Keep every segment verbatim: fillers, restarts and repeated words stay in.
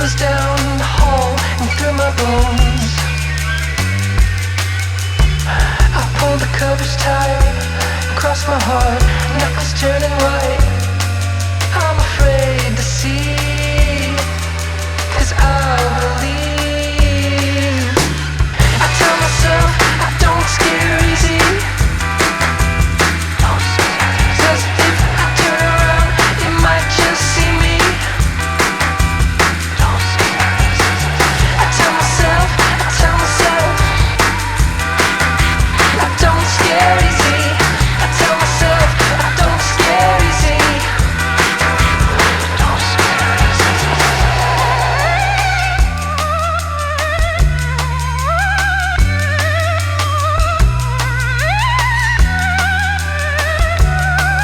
goes down the hall and through my bones. I pull the covers tight and cross my heart, knuckles turning white. I'm afraid to see, 'cause I believe. I tell myself I don't scare easy, 'cause if I turn around you might just see me. I tell myself, I tell myself I don't scare easy. I tell myself I don't scare easy.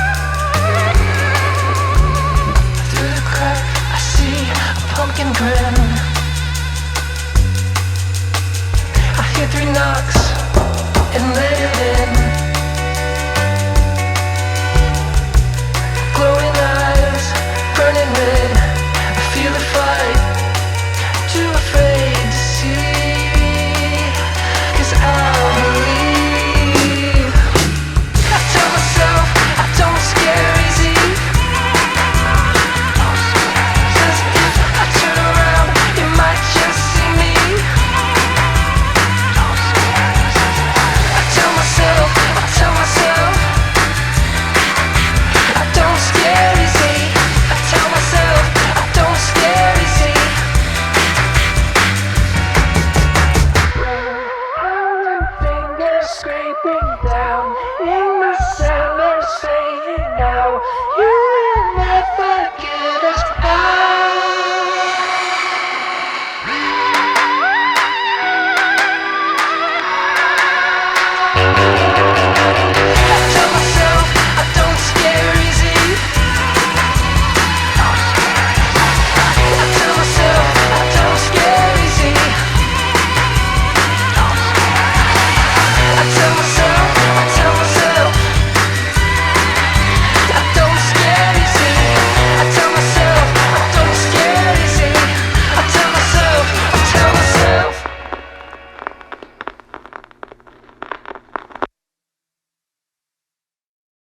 Through the crack I see a pumpkin grin.